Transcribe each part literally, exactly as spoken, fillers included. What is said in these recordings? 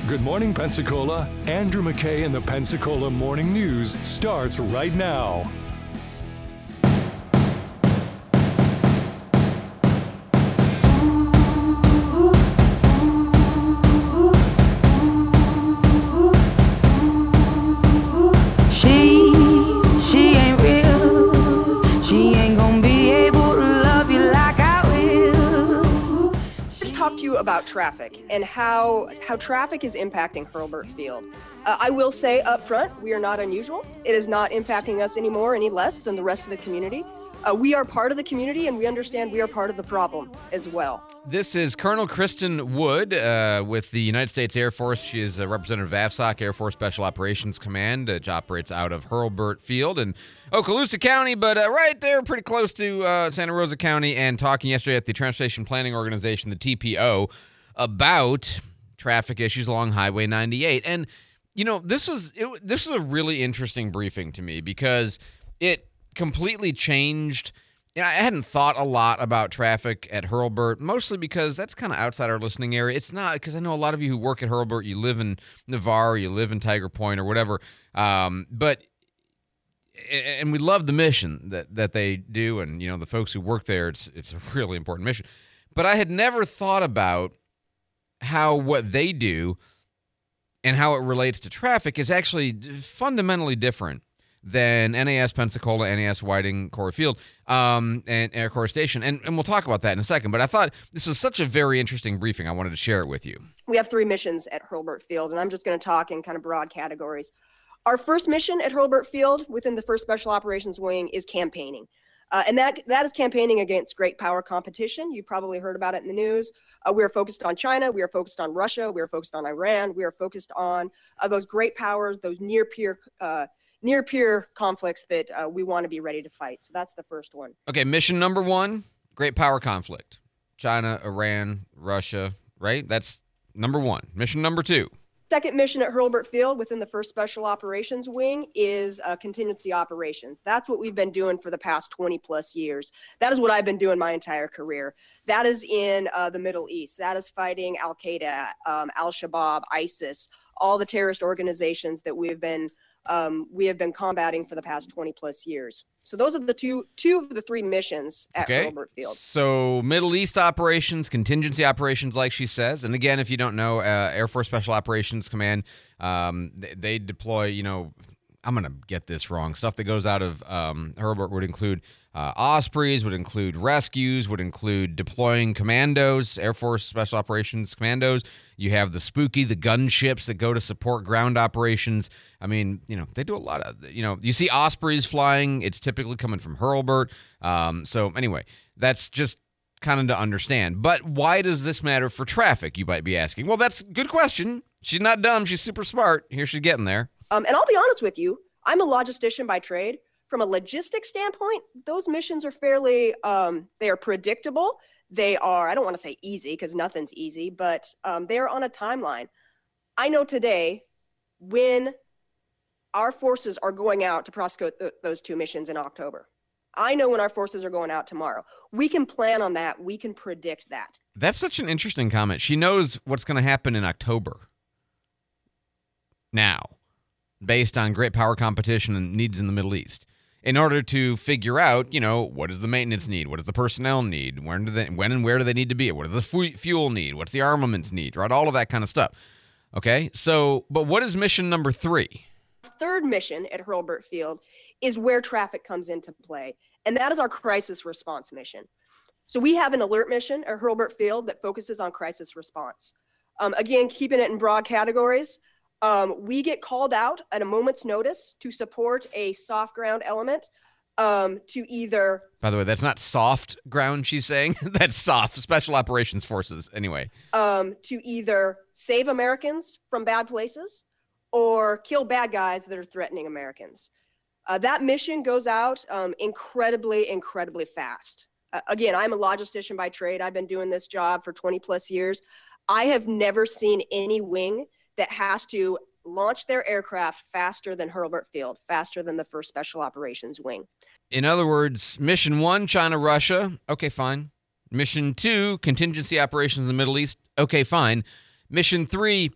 Good Morning Pensacola. Andrew McKay and the Pensacola Morning News starts right now. She, she ain't real. She ain't gonna be able to love you like I will. To talk to you about traffic and how how traffic is impacting Hurlburt Field. Uh, I will say up front, we are not unusual. It is not impacting us anymore any less than the rest of the community. Uh, we are part of the community, and we understand we are part of the problem as well. This is Colonel Kristen Wood uh, with the United States Air Force. She is a representative of A V S O C, Air Force Special Operations Command, which operates out of Hurlburt Field in Okaloosa County, but uh, right there, pretty close to uh, Santa Rosa County, and talking yesterday at the Transportation Planning Organization, the T P O, about traffic issues along Highway ninety-eight. And, you know, this was it, this was a really interesting briefing to me because it completely changed. You know, I hadn't thought a lot about traffic at Hurlburt, mostly because that's kind of outside our listening area. It's not, because I know a lot of you who work at Hurlburt, you live in Navarre, you live in Tiger Point or whatever, um, but, and we love the mission that, that they do, and, you know, the folks who work there, it's it's a really important mission. But I had never thought about how what they do and how it relates to traffic is actually fundamentally different than N A S Pensacola, N A S Whiting, Corps Field, um, and Air Corps Station. And, and we'll talk about that in a second. But I thought this was such a very interesting briefing. I wanted to share it with you. We have three missions at Hurlburt Field, and I'm just going to talk in kind of broad categories. Our first mission at Hurlburt Field within the first Special Operations Wing is campaigning. Uh, and that that is campaigning against great power competition. You probably heard about it in the news. Uh, we are focused on China. We are focused on Russia. We are focused on Iran. We are focused on uh, those great powers, those near peer uh, near peer conflicts that uh, we want to be ready to fight. So that's the first one. Okay, mission number one, great power conflict. China, Iran, Russia, right? That's number one. Mission number two. Second mission at Hurlburt Field within the first Special Operations Wing is uh, contingency operations. That's what we've been doing for the past twenty plus years. That is what I've been doing my entire career. That is in uh, the Middle East. That is fighting Al-Qaeda, um, Al-Shabaab, ISIS, all the terrorist organizations that we have been um, we have been combating for the past twenty plus years. So those are the two two of the three missions at okay. Hurlburt Field. So Middle East operations, contingency operations, like she says. And again, if you don't know, uh, Air Force Special Operations Command, um, they, they deploy, you know, I'm going to get this wrong. Stuff that goes out of um, Hurlburt would include uh, Ospreys, would include rescues, would include deploying commandos, Air Force Special Operations Commandos. You have the Spooky, the gunships that go to support ground operations. I mean, you know, they do a lot of, you know, you see Ospreys flying. It's typically coming from Hurlburt. Um, so anyway, that's just kind of to understand. But why does this matter for traffic, you might be asking? Well, that's a good question. She's not dumb. She's super smart. Here she's getting there. Um, and I'll be honest with you, I'm a logistician by trade. From a logistics standpoint, those missions are fairly, um, they are predictable. They are, I don't want to say easy because nothing's easy, but um, they are on a timeline. I know today when our forces are going out to prosecute th- those two missions in October. I know when our forces are going out tomorrow. We can plan on that. We can predict that. That's such an interesting comment. She knows what's going to happen in October now, based on great power competition and needs in the Middle East, in order to figure out, you know, what does the maintenance need? What does the personnel need? When do they, when and where do they need to be? What does the fu- fuel need? What's the armaments need? Right? All of that kind of stuff. Okay. So, but what is mission number three? Third mission at Hurlburt Field is where traffic comes into play. And that is our crisis response mission. So we have an alert mission at Hurlburt Field that focuses on crisis response. Um, again, keeping it in broad categories. Um, we get called out at a moment's notice to support a soft ground element um, to either... By the way, that's not soft ground, she's saying. That's soft. Special Operations Forces, anyway. Um, to either save Americans from bad places or kill bad guys that are threatening Americans. Uh, that mission goes out um, incredibly, incredibly fast. Uh, again, I'm a logistician by trade. I've been doing this job for twenty plus years. I have never seen any wing that has to launch their aircraft faster than Hurlburt Field, faster than the first Special Operations Wing. In other words, mission one, China, Russia. Okay, fine. Mission two, contingency operations in the Middle East. Okay, fine. Mission three,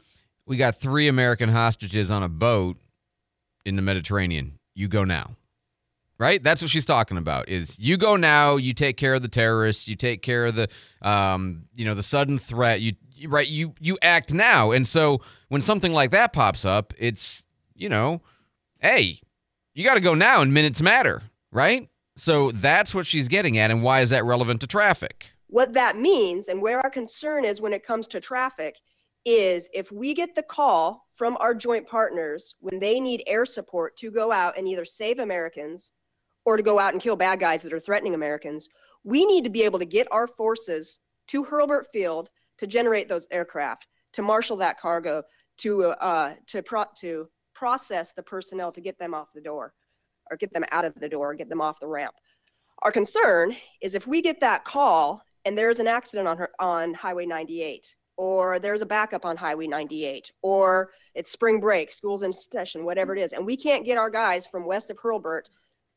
we got three American hostages on a boat in the Mediterranean. You go now. Right? That's what she's talking about, is you go now, you take care of the terrorists, you take care of the, um, you know, the sudden threat, you, you right, you, you act now. And so when something like that pops up, it's, you know, hey, you got to go now and minutes matter, right? So that's what she's getting at. And why is that relevant to traffic? What that means, and where our concern is when it comes to traffic, is if we get the call from our joint partners when they need air support to go out and either save Americans or to go out and kill bad guys that are threatening Americans, we need to be able to get our forces to Hurlburt Field to generate those aircraft, to marshal that cargo, to uh, to pro- to process the personnel to get them off the door, or get them out of the door, get them off the ramp. Our concern is if we get that call and there's an accident on her, on Highway ninety-eight, or there's a backup on Highway ninety-eight, or it's spring break, school's in session, whatever it is, and we can't get our guys from west of Hurlburt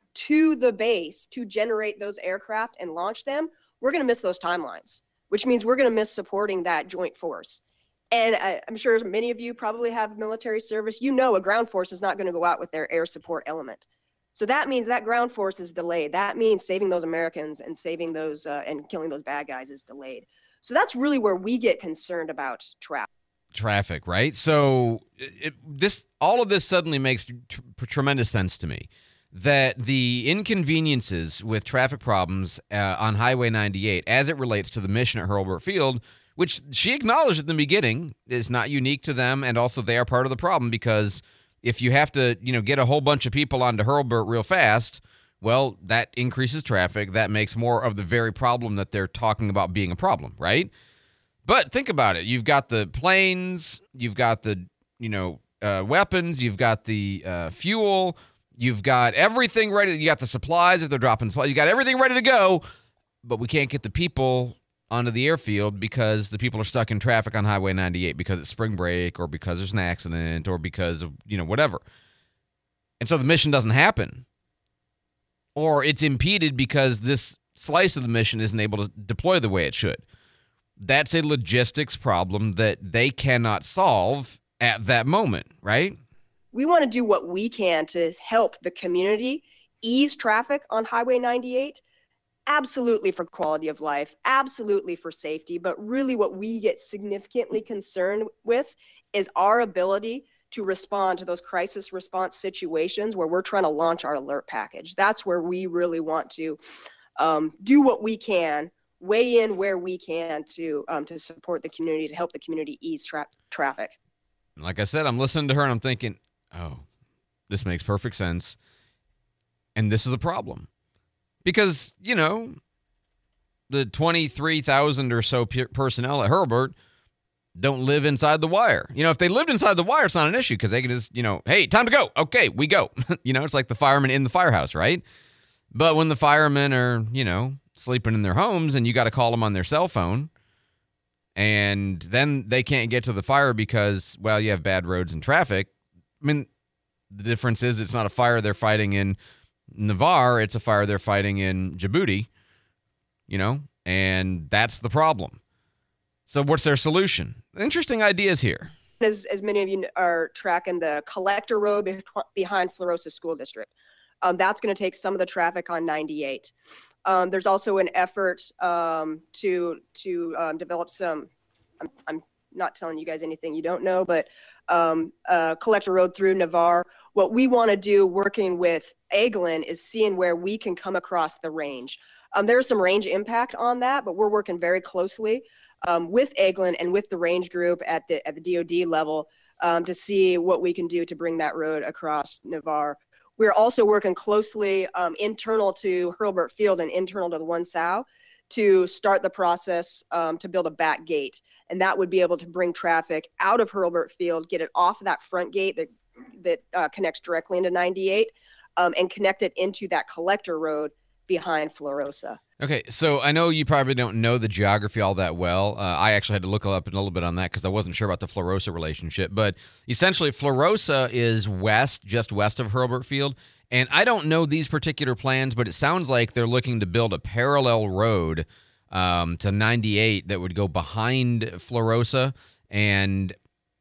to the base to generate those aircraft and launch them, we're going to miss those timelines, which means we're going to miss supporting that joint force. And I, I'm sure many of you probably have military service. You know a ground force is not going to go out with their air support element. So that means that ground force is delayed. That means saving those Americans and saving those uh, and killing those bad guys is delayed. So that's really where we get concerned about traffic. Traffic, right? So it, this, all of this suddenly makes tr- tremendous sense to me. That the inconveniences with traffic problems uh, on Highway ninety-eight, as it relates to the mission at Hurlburt Field, which she acknowledged at the beginning is not unique to them, and also they are part of the problem, because if you have to, you know, get a whole bunch of people onto Hurlburt real fast, well, that increases traffic. That makes more of the very problem that they're talking about being a problem, right? But think about it. You've got the planes, you've got the, you know, uh, weapons, you've got the uh, fuel. You've got everything ready. You got the supplies if they're dropping supplies. You got everything ready to go, but we can't get the people onto the airfield because the people are stuck in traffic on Highway ninety-eight because it's spring break or because there's an accident or because of, you know, whatever. And so the mission doesn't happen. Or it's impeded because this slice of the mission isn't able to deploy the way it should. That's a logistics problem that they cannot solve at that moment, right? We want to do what we can to help the community ease traffic on Highway ninety-eight, absolutely for quality of life, absolutely for safety, but really what we get significantly concerned with is our ability to respond to those crisis response situations where we're trying to launch our alert package. That's where we really want to um, do what we can, weigh in where we can to um, to support the community, to help the community ease tra- traffic. Like I said, I'm listening to her and I'm thinking, oh, this makes perfect sense. And this is a problem. Because, you know, the twenty-three thousand or so pe- personnel at Hurlburt don't live inside the wire. You know, if they lived inside the wire, it's not an issue because they can just, you know, hey, time to go. Okay, we go. You know, it's like the firemen in the firehouse, right? But when the firemen are, you know, sleeping in their homes and you got to call them on their cell phone, and then they can't get to the fire because, well, you have bad roads and traffic. I mean, the difference is it's not a fire they're fighting in Navarre, it's a fire they're fighting in Djibouti, you know, and that's the problem. So what's their solution? Interesting ideas here. As, as many of you are tracking the collector road be- behind Florosa School District, um, that's going to take some of the traffic on ninety-eight. Um, there's also an effort um, to to um, develop some, I'm, I'm not telling you guys anything you don't know, but um, uh, collector road through Navarre. What we want to do working with Eglin is seeing where we can come across the range. Um, there's some range impact on that, but we're working very closely um, with Eglin and with the range group at the at the D O D level um, to see what we can do to bring that road across Navarre. We're also working closely um, internal to Hurlburt Field and internal to the one Sow to start the process um, to build a back gate. And that would be able to bring traffic out of Hurlburt Field, get it off that front gate that that uh, connects directly into ninety-eight um, and connect it into that collector road behind Florosa. Okay, so I know you probably don't know the geography all that well. Uh, I actually had to look up a little bit on that because I wasn't sure about the Florosa relationship. But essentially, Florosa is west, just west of Hurlburt Field. And I don't know these particular plans, but it sounds like they're looking to build a parallel road um, to ninety-eight that would go behind Florosa. And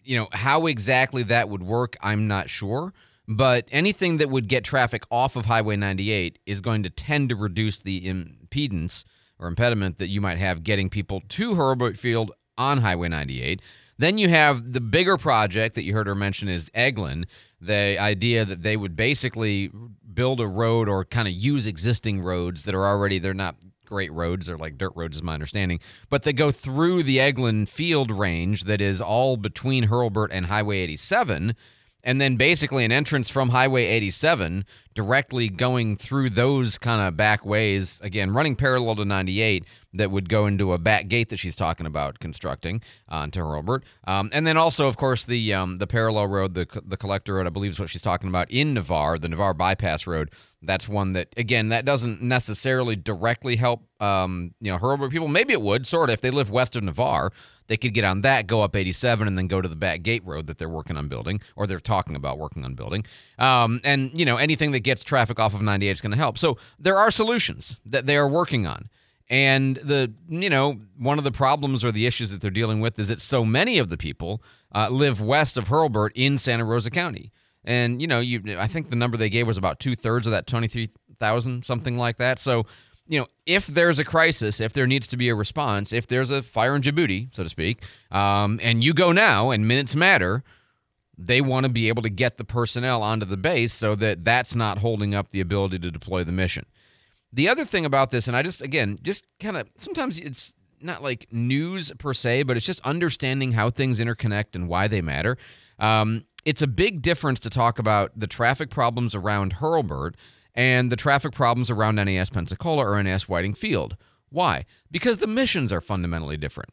you know, how exactly that would work, I'm not sure. But anything that would get traffic off of Highway ninety-eight is going to tend to reduce the impedance or impediment that you might have getting people to Hurlburt Field on Highway ninety-eight. Then you have the bigger project that you heard her mention is Eglin, the idea that they would basically build a road or kind of use existing roads that are already, they're not great roads, they're like dirt roads is my understanding, but they go through the Eglin Field range that is all between Hurlburt and Highway eighty-seven, and then basically an entrance from Highway eighty-seven directly going through those kind of back ways, again, running parallel to ninety-eight, that would go into a back gate that she's talking about constructing onto Hurlburt. Um, and then also, of course, the um, the parallel road, the the collector road, I believe is what she's talking about in Navarre, the Navarre bypass road. That's one that, again, that doesn't necessarily directly help um, you know, Hurlburt people. Maybe it would, sort of, if they live west of Navarre. They could get on that, go up eighty-seven, and then go to the back gate road that they're working on building, or they're talking about working on building. Um, and, you know, anything that gets traffic off of ninety-eight is going to help. So there are solutions that they are working on. And the, you know, one of the problems or the issues that they're dealing with is that so many of the people uh, live west of Hurlburt in Santa Rosa County. And, you know, you I think the number they gave was about two-thirds of that twenty-three thousand, something like that. So, you know, if there's a crisis, if there needs to be a response, if there's a fire in Djibouti, so to speak, um, and you go now and minutes matter, they want to be able to get the personnel onto the base so that that's not holding up the ability to deploy the mission. The other thing about this, and I just, again, just kind of, sometimes it's not like news per se, but it's just understanding how things interconnect and why they matter. Um, it's a big difference to talk about the traffic problems around Hurlburt and the traffic problems around N A S Pensacola or N A S Whiting Field. Why? Because the missions are fundamentally different.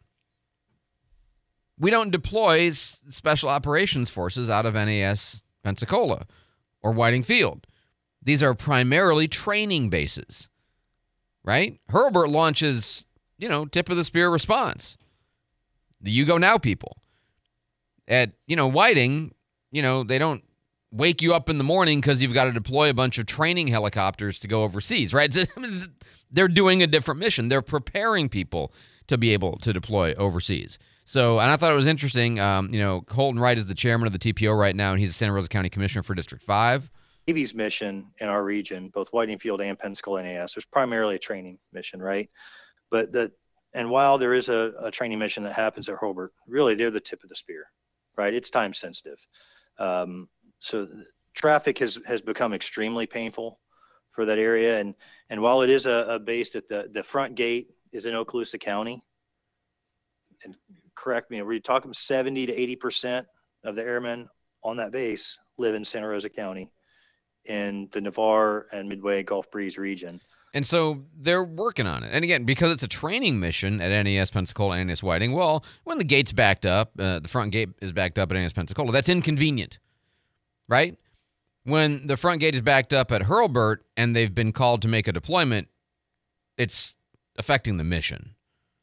We don't deploy s- special operations forces out of N A S Pensacola or Whiting Field. These are primarily training bases, right? Hurlburt launches, you know, tip of the spear response. The You Go Now people. At, you know, Whiting, you know, they don't wake you up in the morning because you've got to deploy a bunch of training helicopters to go overseas, right? They're doing a different mission. They're preparing people to be able to deploy overseas. So, and I thought it was interesting, um, you know, Colton Wright is the chairman of the T P O right now, and he's the Santa Rosa County Commissioner for District five. Navy's mission in our region, both Whiting Field and Pensacola N A S, there's primarily a training mission, right? But the, and while there is a, a training mission that happens at Hurlburt, really they're the tip of the spear, right? It's time sensitive. Um, so traffic has, has become extremely painful for that area. And, and while it is a, a base that the, the front gate is in Okaloosa County, and correct me, we're talking seventy to eighty percent of the airmen on that base live in Santa Rosa County in the Navarre and Midway Gulf Breeze region. And so they're working on it. And again, because it's a training mission at N A S Pensacola and N A S Whiting, well, when the gate's backed up, uh, the front gate is backed up at N A S Pensacola, that's inconvenient, right? When the front gate is backed up at Hurlburt and they've been called to make a deployment, it's affecting the mission.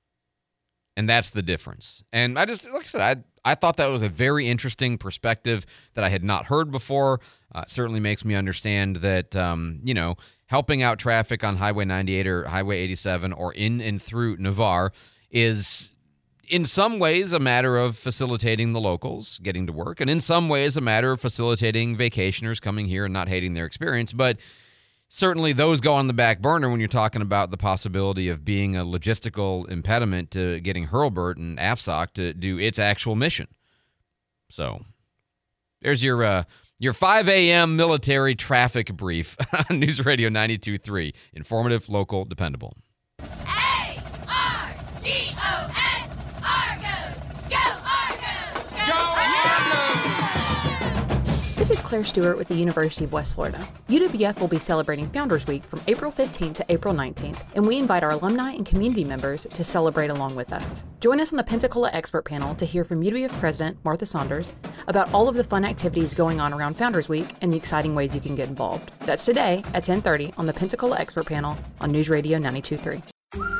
And that's the difference. And I just, like I said, I I thought that was a very interesting perspective that I had not heard before. Uh, certainly makes me understand that, um, you know, helping out traffic on Highway ninety-eight or Highway eighty-seven or in and through Navarre is in some ways a matter of facilitating the locals getting to work, and in some ways a matter of facilitating vacationers coming here and not hating their experience. But certainly those go on the back burner when you're talking about the possibility of being a logistical impediment to getting Hurlburt and A F S O C to do its actual mission. So there's your uh, your five a.m. military traffic brief on News Radio ninety-two point three. Informative, local, dependable. A R G O S, Argos! Go Argos! Go Argos! This is Claire Stewart with the University of West Florida. U W F will be celebrating Founders Week from April fifteenth to April nineteenth, and we invite our alumni and community members to celebrate along with us. Join us on the Pensacola Expert Panel to hear from U W F President Martha Saunders about all of the fun activities going on around Founders Week and the exciting ways you can get involved. That's today at ten thirty on the Pensacola Expert Panel on News Radio ninety-two point three.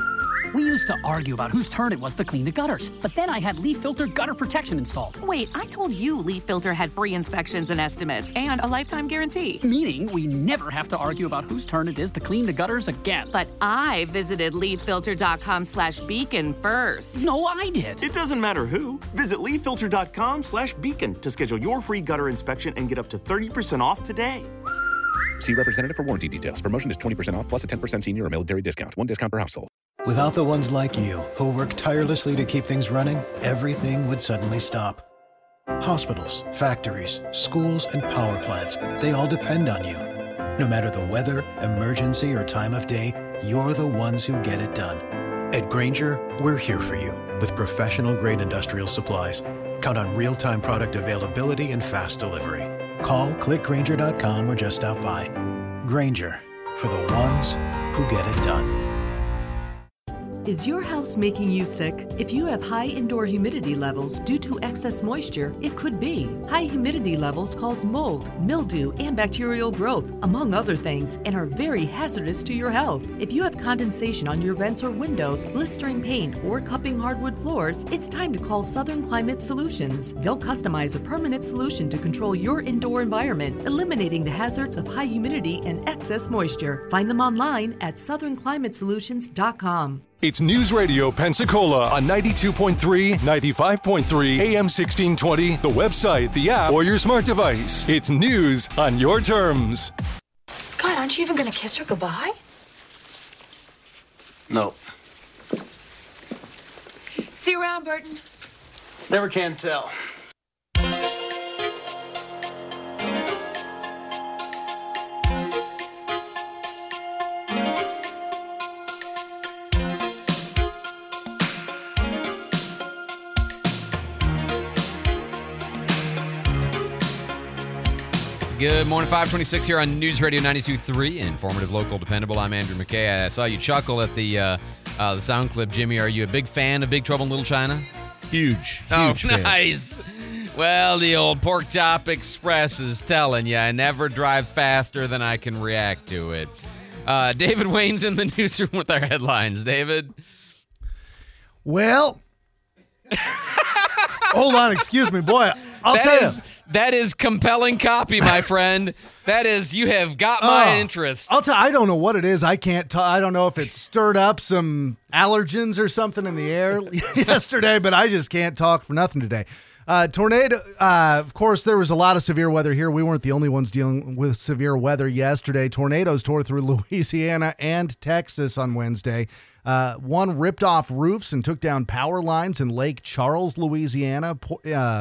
We used to argue about whose turn it was to clean the gutters, but then I had Leaf Filter gutter protection installed. Wait, I told you Leaf Filter had free inspections and estimates and a lifetime guarantee. Meaning we never have to argue about whose turn it is to clean the gutters again. But I visited leaffilter.com slash beacon first. No, I did. It doesn't matter who. Visit leaffilter.com slash beacon to schedule your free gutter inspection and get up to thirty percent off today. See representative for warranty details. Promotion is twenty percent off plus a ten percent senior or military discount. One discount per household. Without the ones like you, who work tirelessly to keep things running, everything would suddenly stop. Hospitals, factories, schools, and power plants, they all depend on you. No matter the weather, emergency, or time of day, you're the ones who get it done. At Grainger, we're here for you with professional-grade industrial supplies. Count on real-time product availability and fast delivery. Call, click Grainger dot com, or just stop by. Grainger, for the ones who get it done. Is your house making you sick? If you have high indoor humidity levels due to excess moisture, it could be. High humidity levels cause mold, mildew, and bacterial growth, among other things, and are very hazardous to your health. If you have condensation on your vents or windows, blistering paint, or cupping hardwood floors, it's time to call Southern Climate Solutions. They'll customize a permanent solution to control your indoor environment, eliminating the hazards of high humidity and excess moisture. Find them online at southern climate solutions dot com. It's News Radio Pensacola on ninety-two point three, ninety-five point three, A M sixteen twenty, the website, the app, or your smart device. It's news on your terms. God, aren't you even going to kiss her goodbye? No. See you around, Burton. Never can tell. Good morning, five twenty-six here on News Radio ninety-two point three, informative, local, dependable. I'm Andrew McKay. I saw you chuckle at the uh, uh, the sound clip, Jimmy. Are you a big fan of Big Trouble in Little China? Huge, Oh, huge fan. nice. Well, the old Pork Chop Express is telling you, I never drive faster than I can react to it. Uh, David Wayne's in the newsroom with our headlines. David? Well, hold on, excuse me, boy. I'll That tell is, you. that is compelling copy, my friend. That is, you have got my Oh, interest. I'll tell. I don't know what it is. I can't. T- I don't know if it stirred up some allergens or something in the air yesterday, but I just can't talk for nothing today. Uh, tornado. Uh, of course, there was a lot of severe weather here. We weren't the only ones dealing with severe weather yesterday. Tornadoes tore through Louisiana and Texas on Wednesday. Uh, one ripped off roofs and took down power lines in Lake Charles, Louisiana. Po- Uh,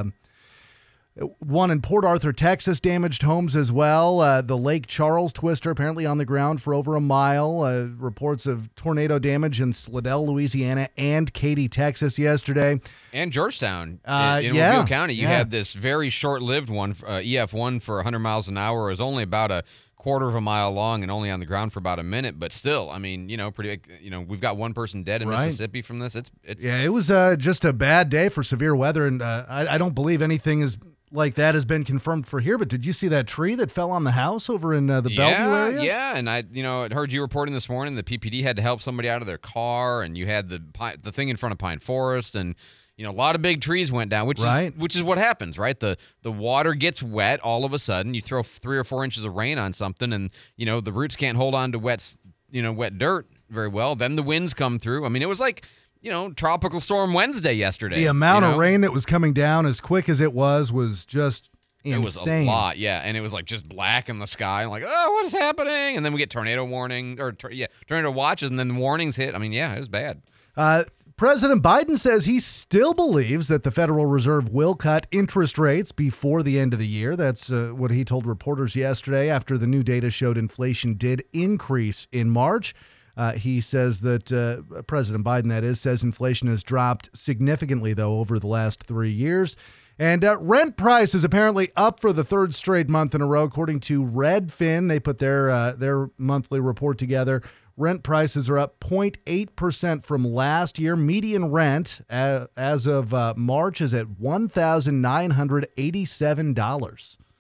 One in Port Arthur, Texas, damaged homes as well. Uh, the Lake Charles twister apparently on the ground for over a mile. Uh, reports of tornado damage in Slidell, Louisiana, and Katy, Texas yesterday. And Georgetown Uh, in, in yeah, Mobile County. You yeah. had this very short-lived one, uh, E F one for one hundred miles an hour. It was only about a quarter of a mile long and only on the ground for about a minute. But still, I mean, you know, pretty. You know, we've got one person dead in Right. Mississippi from this. It's it's Yeah, it was uh, just a bad day for severe weather, and uh, I, I don't believe anything is like that has been confirmed for here. But did you see that tree that fell on the house over in uh, the Bellevue yeah, area? yeah. And I, you know, I heard you reporting this morning. The P P D had to help somebody out of their car, and you had the pi- the thing in front of Pine Forest, and you know, a lot of big trees went down, which Right. is which is what happens, right? The the water gets wet all of a sudden. You throw three or four inches of rain on something, and you know the roots can't hold on to wet, s- you know, wet dirt very well. Then the winds come through. I mean, it was like, you know, Tropical Storm Wednesday yesterday. The amount you know? of rain that was coming down as quick as it was was just It insane. was a lot, yeah, and it was like just black in the sky. I'm like, oh, what is happening? And then we get tornado warning or tor- yeah, tornado watches, and then warnings hit. I mean, yeah, it was bad. Uh, President Biden says he still believes that the Federal Reserve will cut interest rates before the end of the year. That's uh, what he told reporters yesterday after the new data showed inflation did increase in March. Uh, he says that uh, President Biden, that is, says inflation has dropped significantly, though, over the last three years. And uh, rent prices apparently up for the third straight month in a row, according to Redfin. They put their uh, their monthly report together. Rent prices are up zero point eight percent from last year. Median rent uh, as of uh, March is at one thousand nine hundred eighty-seven dollars.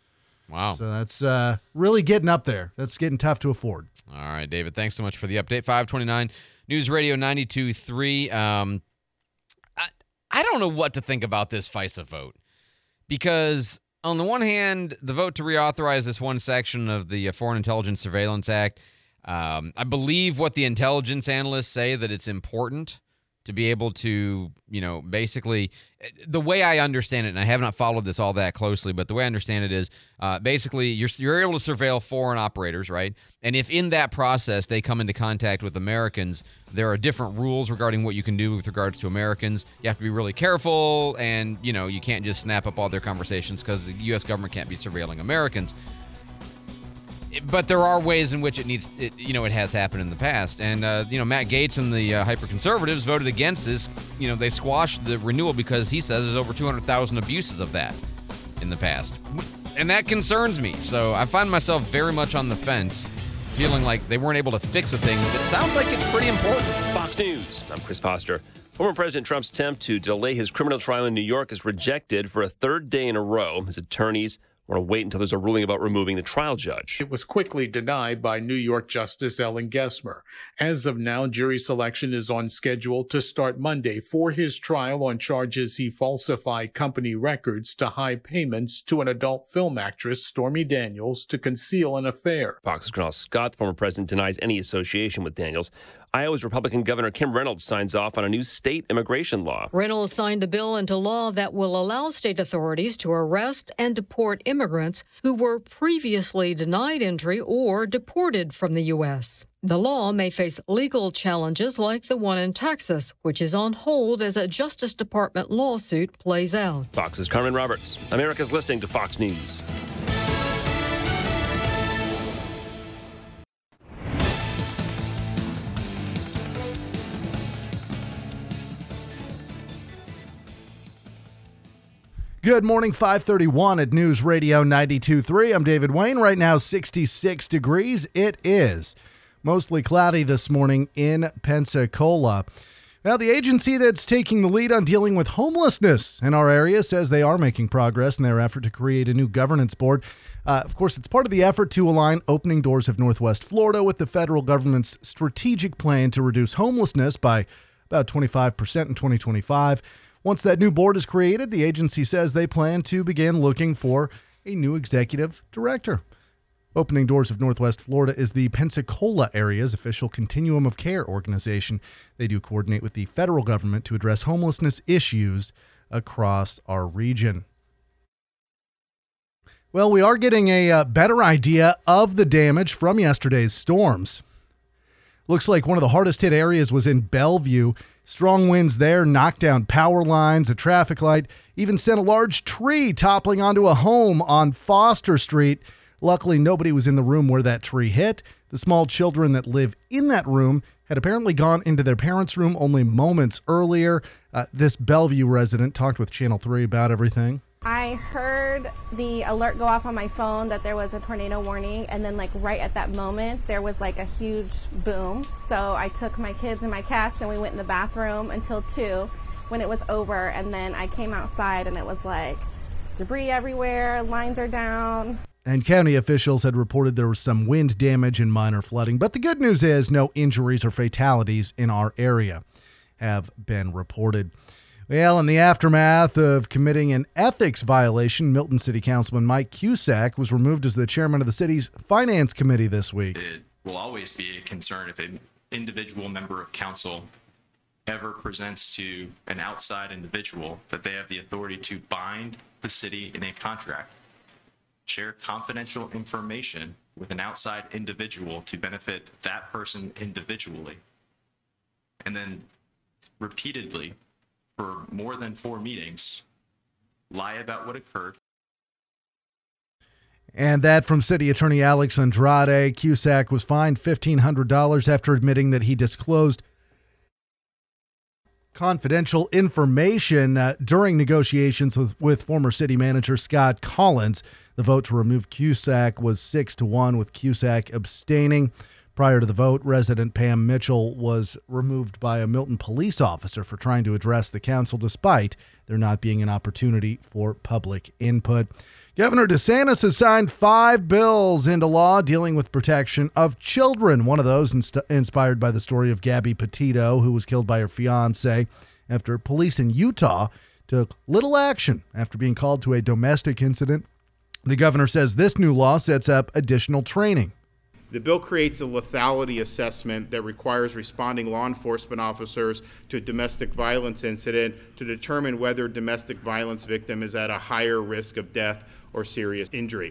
Wow. So that's uh, really getting up there. That's getting tough to afford. All right, David, thanks so much for the update. five twenty-nine News Radio ninety-two point three. Um, I, I don't know what to think about this FISA vote because on the one hand, the vote to reauthorize this one section of the Foreign Intelligence Surveillance Act, um, I believe what the intelligence analysts say that it's important to be able to, you know, basically, the way I understand it, and I have not followed this all that closely, but the way I understand it is uh, basically you're you're able to surveil foreign operators, right? And if in that process they come into contact with Americans, there are different rules regarding what you can do with regards to Americans. You have to be really careful, and, you know, you can't just snap up all their conversations because the U S government can't be surveilling Americans. But there are ways in which it needs, it, you know, it has happened in the past. And, uh, you know, Matt Gaetz and the uh, hyper-conservatives voted against this. You know, they squashed the renewal because he says there's over two hundred thousand abuses of that in the past. And that concerns me. So I find myself very much on the fence, feeling like they weren't able to fix a thing that sounds like it's pretty important. Fox News, I'm Chris Foster. Former President Trump's attempt to delay his criminal trial in New York is rejected for a third day in a row. His attorneys want to wait until there's a ruling about removing the trial judge. It was quickly denied by New York Justice Ellen Gessmer. As of now, jury selection is on schedule to start Monday for his trial on charges he falsified company records to hide payments to an adult film actress, Stormy Daniels, to conceal an affair. Fox's Colonel Scott, the former president, denies any association with Daniels. Iowa's Republican Governor Kim Reynolds signs off on a new state immigration law. Reynolds signed a bill into law that will allow state authorities to arrest and deport immigrants who were previously denied entry or deported from the U S. The law may face legal challenges like the one in Texas, which is on hold as a Justice Department lawsuit plays out. Fox's Carmen Roberts. America's listening to Fox News. Good morning, five thirty-one at News Radio ninety-two point three. I'm David Wayne. Right now, sixty-six degrees. It is mostly cloudy this morning in Pensacola. Now, the agency that's taking the lead on dealing with homelessness in our area says they are making progress in their effort to create a new governance board. Uh, of course, it's part of the effort to align Opening Doors of Northwest Florida with the federal government's strategic plan to reduce homelessness by about twenty-five percent in twenty twenty-five. Once that new board is created, the agency says they plan to begin looking for a new executive director. Opening Doors of Northwest Florida is the Pensacola area's official continuum of care organization. They do coordinate with the federal government to address homelessness issues across our region. Well, we are getting a uh, better idea of the damage from yesterday's storms. Looks like one of the hardest hit areas was in Bellevue. Strong winds there knocked down power lines, a traffic light, even sent a large tree toppling onto a home on Foster Street. Luckily, nobody was in the room where that tree hit. The small children that live in that room had apparently gone into their parents' room only moments earlier. Uh, this Bellevue resident talked with Channel three about everything. I heard the alert go off on my phone that there was a tornado warning, and then like right at that moment there was like a huge boom. So I took my kids and my cats and we went in the bathroom until two when it was over, and then I came outside and it was like debris everywhere, lines are down. And county officials had reported there was some wind damage and minor flooding, but the good news is no injuries or fatalities in our area have been reported. Well, in the aftermath of committing an ethics violation, Milton City Councilman Mike Cusack was removed as the chairman of the city's finance committee this week. It will always be a concern if an individual member of council ever presents to an outside individual that they have the authority to bind the city in a contract, share confidential information with an outside individual to benefit that person individually, and then repeatedly for more than four meetings, lie about what occurred. And that from City Attorney Alex Andrade. Cusack was fined fifteen hundred dollars after admitting that he disclosed confidential information uh, during negotiations with, with former city manager Scott Collins. The vote to remove Cusack was six to one, with Cusack abstaining. Prior to the vote, resident Pam Mitchell was removed by a Milton police officer for trying to address the council despite there not being an opportunity for public input. Governor DeSantis has signed five bills into law dealing with protection of children. One of those inst- inspired by the story of Gabby Petito, who was killed by her fiance after police in Utah took little action after being called to a domestic incident. The governor says this new law sets up additional training. The bill creates a lethality assessment that requires responding law enforcement officers to a domestic violence incident to determine whether domestic violence victim is at a higher risk of death or serious injury.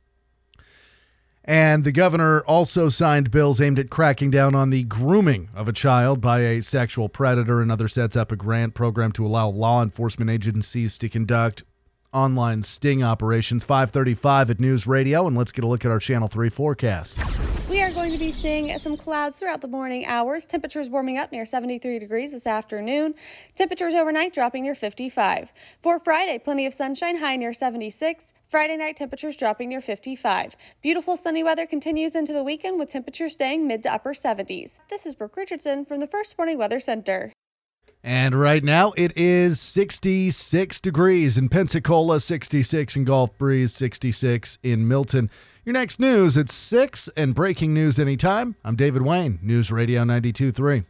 And the governor also signed bills aimed at cracking down on the grooming of a child by a sexual predator. Another sets up a grant program to allow law enforcement agencies to conduct online sting operations. five thirty-five at News Radio, and let's get a look at our Channel three forecast. We are going to be seeing some clouds throughout the morning hours. Temperatures warming up near seventy-three degrees this afternoon. Temperatures overnight dropping near fifty-five. For Friday, plenty of sunshine, high near seventy-six. Friday night temperatures dropping near fifty-five. Beautiful sunny weather continues into the weekend with temperatures staying mid to upper seventies. This is Brooke Richardson from the First Warning Weather Center. And right now it is sixty-six degrees in Pensacola, sixty-six in Gulf Breeze, sixty-six in Milton. Your next news at six and breaking news anytime. I'm David Wayne, News Radio ninety-two point three.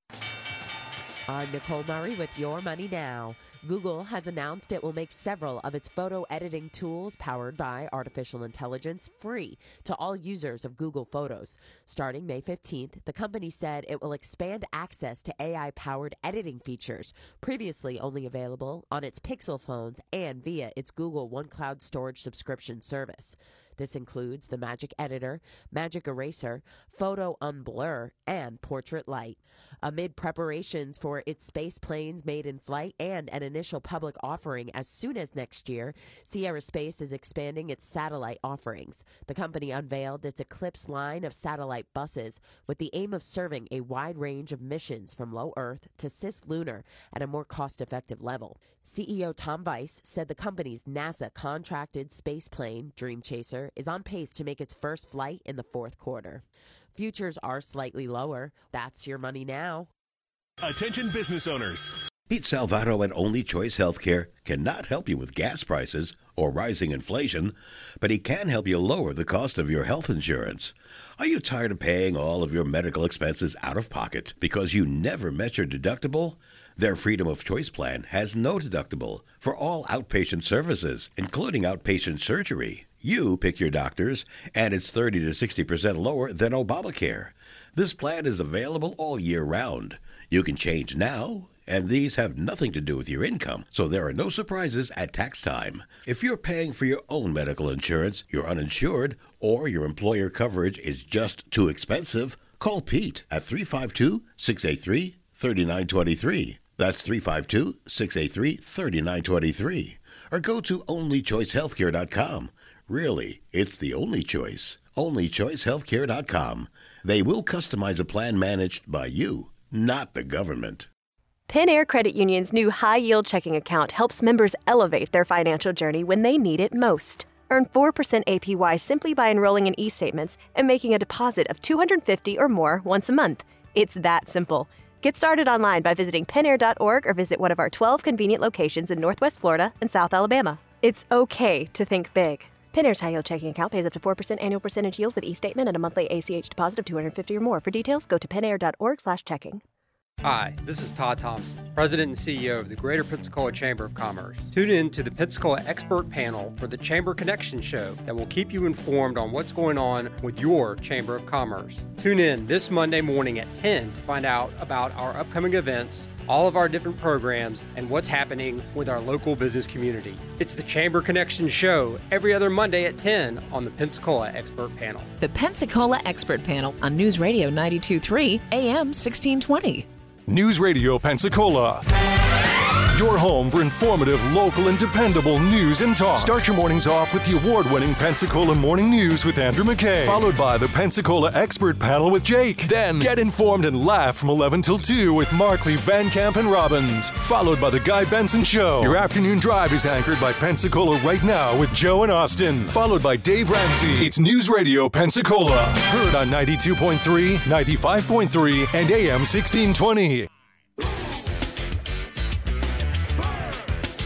I'm Nicole Murray with Your Money Now. Google has announced it will make several of its photo editing tools powered by artificial intelligence free to all users of Google Photos. Starting May fifteenth, the company said it will expand access to A I-powered editing features, previously only available on its Pixel phones and via its Google One Cloud Storage subscription service. This includes the Magic Editor, Magic Eraser, Photo Unblur, and Portrait Light. Amid preparations for its space planes made in flight and an initial public offering as soon as next year, Sierra Space is expanding its satellite offerings. The company unveiled its Eclipse line of satellite buses with the aim of serving a wide range of missions from low Earth to cislunar at a more cost-effective level. C E O Tom Weiss said the company's NASA-contracted space plane, Dream Chaser, is on pace to make its first flight in the fourth quarter. Futures are slightly lower. That's Your Money Now. Attention business owners. Pete Salvato at Only Choice Healthcare cannot help you with gas prices or rising inflation, but he can help you lower the cost of your health insurance. Are you tired of paying all of your medical expenses out of pocket because you never met your deductible? Their Freedom of Choice plan has no deductible for all outpatient services, including outpatient surgery. You pick your doctors, and it's thirty to sixty percent lower than Obamacare. This plan is available all year round. You can change now, and these have nothing to do with your income, so there are no surprises at tax time. If you're paying for your own medical insurance, you're uninsured, or your employer coverage is just too expensive, call Pete at three five two, six eight three, three nine two three. That's three five two, six eight three, three nine two three. Or go to only choice healthcare dot com. Really, it's the only choice. only choice healthcare dot com. They will customize a plan managed by you, not the government. Penn Air Credit Union's new high-yield checking account helps members elevate their financial journey when they need it most. Earn four percent A P Y simply by enrolling in e-statements and making a deposit of two hundred fifty dollars or more once a month. It's that simple. Get started online by visiting penn air dot org or visit one of our twelve convenient locations in Northwest Florida and South Alabama. It's okay to think big. Penn Air's high-yield checking account pays up to four percent annual percentage yield with e-statement and a monthly A C H deposit of two hundred fifty dollars or more. For details, go to penn air dot org slash checking. Hi, this is Todd Thompson, President and C E O of the Greater Pensacola Chamber of Commerce. Tune in to the Pensacola Expert Panel for the Chamber Connection Show that will keep you informed on what's going on with your Chamber of Commerce. Tune in this Monday morning at ten to find out about our upcoming events, all of our different programs, and what's happening with our local business community. It's the Chamber Connection Show every other Monday at ten on the Pensacola Expert Panel. The Pensacola Expert Panel on News Radio ninety-two point three A M sixteen twenty. News Radio Pensacola. Your home for informative, local, and dependable news and talk. Start your mornings off with the award-winning Pensacola Morning News with Andrew McKay, followed by the Pensacola Expert Panel with Jake. Then get informed and laugh from eleven till two with Markley, Van Camp, and Robbins, followed by the Guy Benson Show. Your afternoon drive is anchored by Pensacola Right Now with Joe and Austin, followed by Dave Ramsey. It's News Radio Pensacola, heard on ninety-two point three, ninety-five point three, and A M sixteen twenty.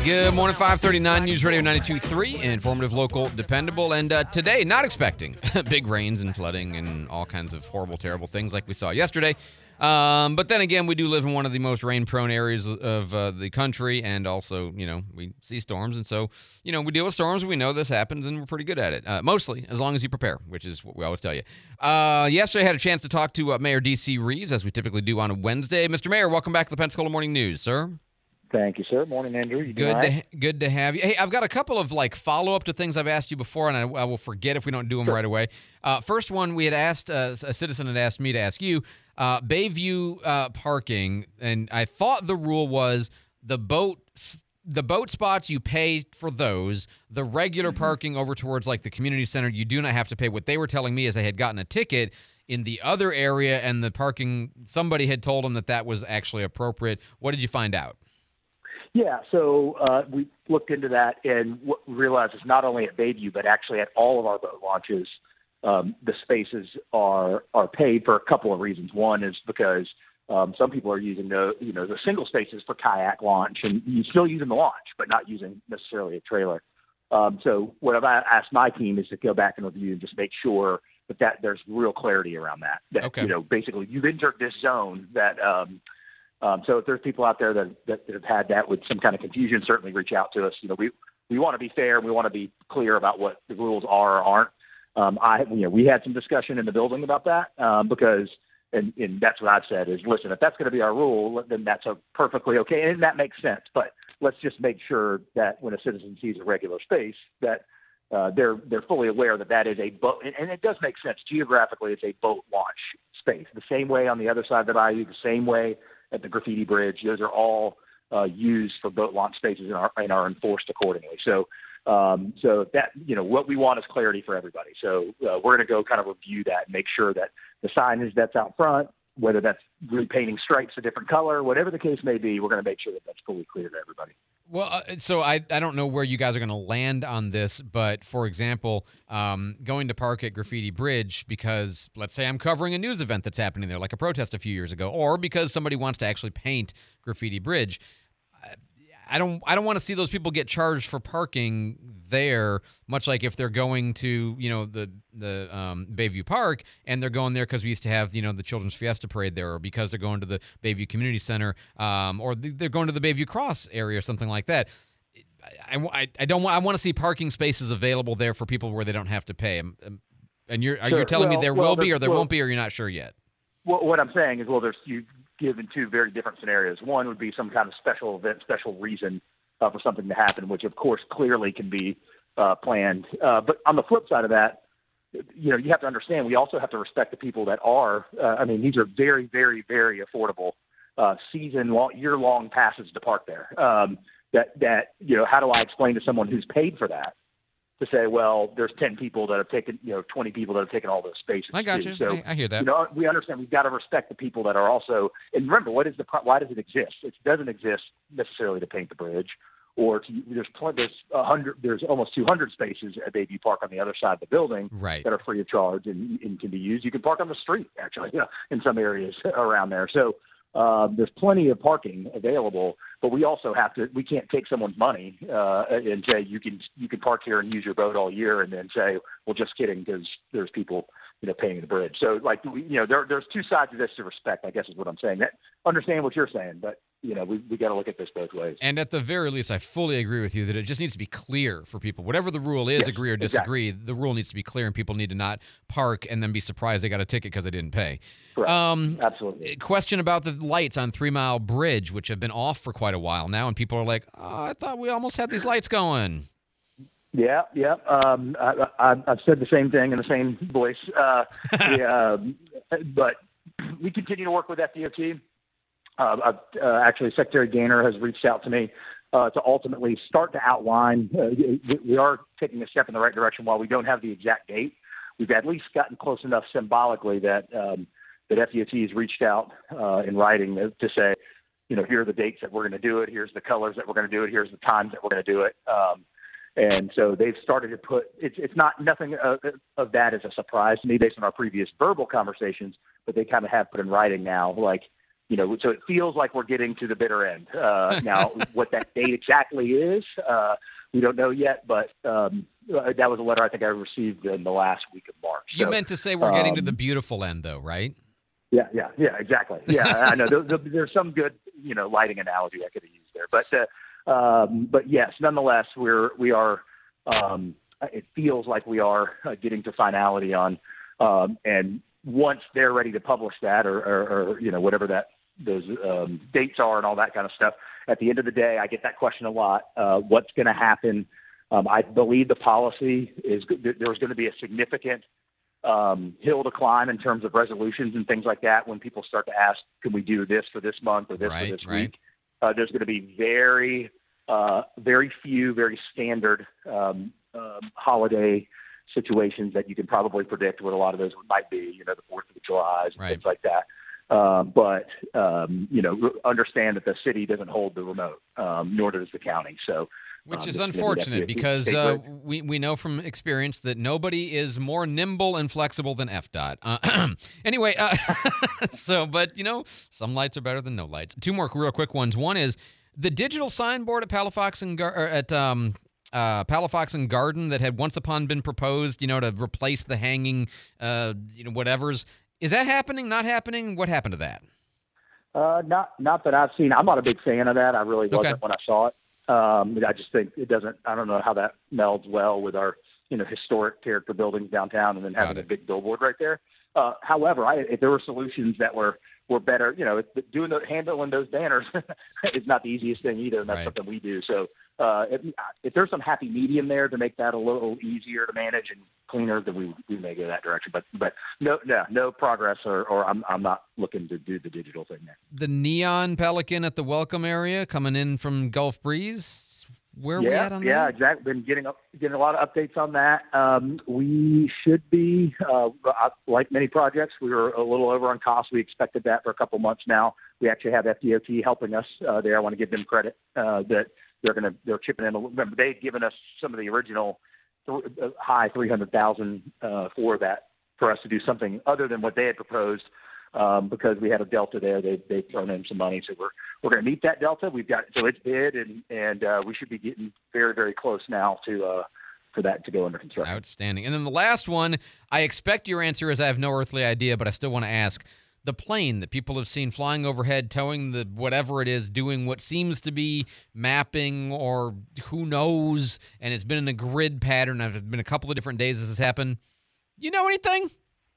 Good morning, five thirty-nine News Radio ninety-two point three, informative, local, dependable. And uh, today, not expecting big rains and flooding and all kinds of horrible, terrible things like we saw yesterday. Um, but then again, we do live in one of the most rain-prone areas of uh, the country, and also, you know, we see storms. And so, you know, we deal with storms. We know this happens, and we're pretty good at it. Uh, mostly, as long as you prepare, which is what we always tell you. Uh, yesterday, I had a chance to talk to uh, Mayor D C. Reeves, as we typically do on a Wednesday. Mister Mayor, welcome back to the Pensacola Morning News, sir. Thank you, sir. Morning, Andrew. You good, doing to, good to have you. Hey, I've got a couple of like follow-up to things I've asked you before, and I, I will forget if we don't do them sure. right away. Uh, first one, we had asked, uh, a citizen had asked me to ask you, uh, Bayview uh, parking, and I thought the rule was the boat the boat spots, you pay for those. The regular mm-hmm. parking over towards like the community center, you do not have to pay. What they were telling me is they had gotten a ticket in the other area, and the parking, somebody had told them that that was actually appropriate. What did you find out? Yeah, so uh, we looked into that and w- realized it's not only at Bayview, but actually at all of our boat launches, um, the spaces are are paid for a couple of reasons. One is because um, some people are using the you know the single spaces for kayak launch, and you still using the launch, but not using necessarily a trailer. Um, so what I've asked my team is to go back and review and just make sure that, that there's real clarity around that. That okay. you know basically you've entered this zone that. Um, Um, so if there's people out there that, that have had that with some kind of confusion, certainly reach out to us. You know, we, we want to be fair and we want to be clear about what the rules are or aren't. Um, I, you know, we had some discussion in the building about that um, because, and, and that's what I've said is, listen, if that's going to be our rule, then that's a perfectly okay. And that makes sense. But let's just make sure that when a citizen sees a regular space, that uh, they're they're fully aware that that is a boat. And, and it does make sense. Geographically, it's a boat launch space. The same way on the other side of the bayou, the same way at the Graffiti Bridge. Those are all uh, used for boat launch spaces and are, and are enforced accordingly. So, um, so that, you know, what we want is clarity for everybody. So uh, we're going to go kind of review that and make sure that the signage that's out front, whether that's repainting stripes a different color, whatever the case may be, we're going to make sure that that's fully clear to everybody. Well, uh, so I, I don't know where you guys are going to land on this, but for example, um, going to park at Graffiti Bridge because let's say I'm covering a news event that's happening there, like a protest a few years ago, or because somebody wants to actually paint Graffiti Bridge. I don't I don't want to see those people get charged for parking there, much like if they're going to, you know, the the um, Bayview Park and they're going there because we used to have, you know, the Children's Fiesta Parade there, or because they're going to the Bayview Community Center, um, or they're going to the Bayview Cross area or something like that. I, I, I don't want I want to see parking spaces available there for people where they don't have to pay. And you're are sure. you telling well, me there well, will be or there well, won't be, or you're not sure yet? Well, what I'm saying is, well, there's you given two very different scenarios. One would be some kind of special event, special reason uh, for something to happen, which of course clearly can be uh, planned. Uh, but on the flip side of that, you know, you have to understand we also have to respect the people that are. Uh, I mean, these are very, very, very affordable uh, season, long, year-long passes to park there. Um, that that you know, how do I explain to someone who's paid for that? To say, well, there's ten people that have taken, you know, twenty people that have taken all those spaces. I got too. you. So, I, I hear that. You know, we understand we've got to respect the people that are also. And remember, what is the why does it exist? It doesn't exist necessarily to paint the bridge, or to, there's there's a hundred, there's almost two hundred spaces at Bayview Park on the other side of the building right. that are free of charge and, and can be used. You can park on the street actually, you know, in some areas around there. So. Uh, there's plenty of parking available, but we also have to. We can't take someone's money uh, and say you can you can park here and use your boat all year, and then say, well, just kidding, because there's people you know paying the bridge. So like we, you know, there there's two sides of this to respect. I guess is what I'm saying. That, understand what you're saying, but you know, we we got to look at this both ways. And at the very least, I fully agree with you that it just needs to be clear for people. Whatever the rule is, yes, agree or disagree, exactly. the rule needs to be clear, and people need to not park and then be surprised they got a ticket because they didn't pay. Correct. Um, Absolutely. Question about the lights on Three Mile Bridge, which have been off for quite a while now, and people are like, oh, I thought we almost had these lights going. Yeah, yeah. Um, I, I, I've said the same thing in the same voice. Uh, yeah, but we continue to work with F D O T. Uh, uh, actually, Secretary Gaynor has reached out to me uh, to ultimately start to outline. Uh, we are taking a step in the right direction. While we don't have the exact date, we've at least gotten close enough symbolically that um, that F D O T has reached out uh, in writing to say, you know, here are the dates that we're going to do it. Here's the colors that we're going to do it. Here's the times that we're going to do it. Um, and so they've started to put. It's it's not nothing of, of that is a surprise to me based on our previous verbal conversations, but they kind of have put in writing now, like. you know, so it feels like we're getting to the bitter end. Uh, now, what that date exactly is, uh, we don't know yet, but um, that was a letter I think I received in the last week of March. You So, meant to say we're getting um, to the beautiful end, though, right? Yeah, yeah, yeah, exactly. Yeah, I know. There, there, there's some good, you know, lighting analogy I could have used there, but uh, um, but yes, nonetheless, we're we are. Um, it feels like we are uh, getting to finality on, um, and once they're ready to publish that, or, or, or you know, whatever that those um, dates are and all that kind of stuff. At the end of the day, I get that question a lot. Uh, what's going to happen? Um, I believe the policy is there's going to be a significant um, hill to climb in terms of resolutions and things like that. When people start to ask, can we do this for this month or this Right, for this right. week? Uh, there's going to be very, uh, very few, very standard um, um, holiday situations that you can probably predict what a lot of those might be. You know, the Fourth of July and Right. things like that. Um, but um, you know, understand that the city doesn't hold the remote, um, nor does the county. So, Which um, is it's gonna be unfortunate that- because state uh, road. we, we know from experience that nobody is more nimble and flexible than F DOT. Uh, anyway, uh, so, but, you know, some lights are better than no lights. Two more real quick ones. One is the digital signboard at Palafox and, Gar- or at um, uh, Palafox and Garden that had once upon been proposed, you know, to replace the hanging, uh, you know, whatevers. Is that happening, not happening? What happened to that? Uh, not not that I've seen. I'm not a big fan of that. I really wasn't Okay. when I saw it. Um, I just think it doesn't. I don't know how that melds well with our you know historic character buildings downtown, and then having a big billboard right there. Uh, however, I, if there were solutions that were were better, you know, doing the handling those banners is not the easiest thing either, and that's Right. something we do. So uh, if, if there's some happy medium there to make that a little easier to manage and cleaner, then we we may go that direction. But but no no no progress, or, or I'm I'm not looking to do the digital thing there. The neon pelican at the welcome area coming in from Gulf Breeze. Where are yeah, we at on yeah, that? exactly. Been getting up, getting a lot of updates on that. Um, we should be, uh, like many projects, we were a little over on cost. We expected that for a couple months now. We actually have F D O T helping us uh, there. I want to give them credit uh, that they're going to they're chipping in. A little. Remember, they'd given us some of the original th- uh, high three hundred thousand uh, for that for us to do something other than what they had proposed. Um, because we had a delta there, they they thrown in some money, so we're we're going to meet that delta. We've got so it's bid, and and uh, we should be getting very very close now to uh, for that to go under construction. Outstanding. And then the last one, I expect your answer is I have no earthly idea, but I still want to ask. The plane that people have seen flying overhead, towing the whatever it is, doing what seems to be mapping or who knows, and it's been in a grid pattern. It's been a couple of different days this has happened. You know anything?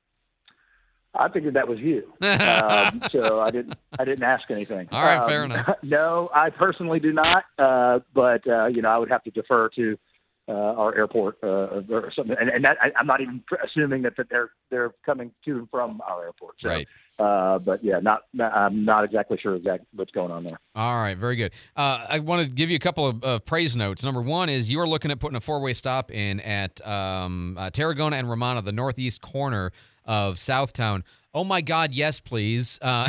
I figured that was you, um, so I didn't. I didn't ask anything. All right, um, fair enough. No, I personally do not. Uh, but uh, you know, I would have to defer to uh, our airport uh, or something. And, and that, I, I'm not even assuming that, that they're they're coming to and from our airport. So, Right. Uh, but yeah, not, not. I'm not exactly sure exactly what's going on there. All right, very good. Uh, I want to give you a couple of uh, praise notes. Number one is you are looking at putting a four-way stop in at um, uh, Tarragona and Romana, the northeast corner of Southtown. Oh my God, yes, please, uh,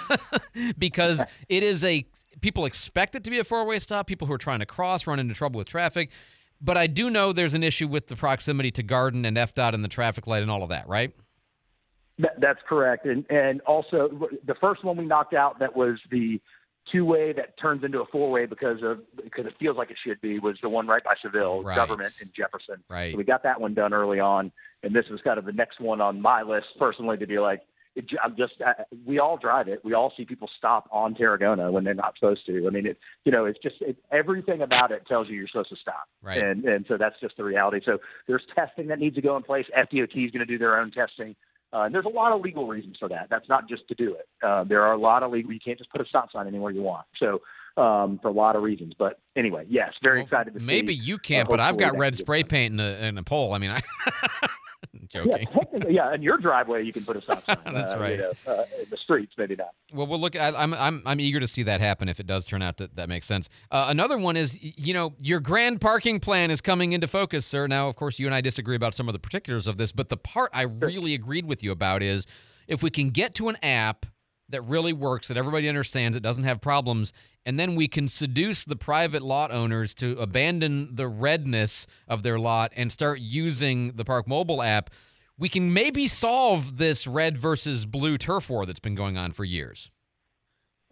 because it is a people expect it to be a four-way stop. People who are trying to cross run into trouble with traffic, but I do know there's an issue with the proximity to Garden and F DOT and the traffic light and all of that, right? That, that's correct. And and also the first one we knocked out that was the two-way that turns into a four-way because of because it feels like it should be was the one right by Seville, Right. Government in Jefferson. Right. So we got that one done early on, and this was kind of the next one on my list personally to be like, it, I'm just I, we all drive it. We all see people stop on Tarragona when they're not supposed to. I mean, it you know it's just it, everything about it tells you you're supposed to stop. Right. And and so that's just the reality. So there's testing that needs to go in place. F D O T is going to do their own testing. Uh, and there's a lot of legal reasons for that. That's not just to do it. Uh, there are a lot of legal. You can't just put a stop sign anywhere you want. So um, for a lot of reasons. But anyway, yes, very excited to see. Maybe you can't, uh, but I've hopefully got that red gets spray paint in a, in a pole. I mean, I Yeah, joking. technically, yeah. In your driveway, you can put a stop sign. That's uh, right. You know, uh, in the streets, maybe not. Well, we'll look. I, I'm I'm I'm eager to see that happen if it does turn out that that makes sense. Uh, another one is, y- you know, your grand parking plan is coming into focus, sir. Now, of course, you and I disagree about some of the particulars of this, but the part I really agreed with you about is if we can get to an app that really works, that everybody understands, it doesn't have problems, and then we can seduce the private lot owners to abandon the redness of their lot and start using the Park Mobile app, we can maybe solve this red versus blue turf war that's been going on for years.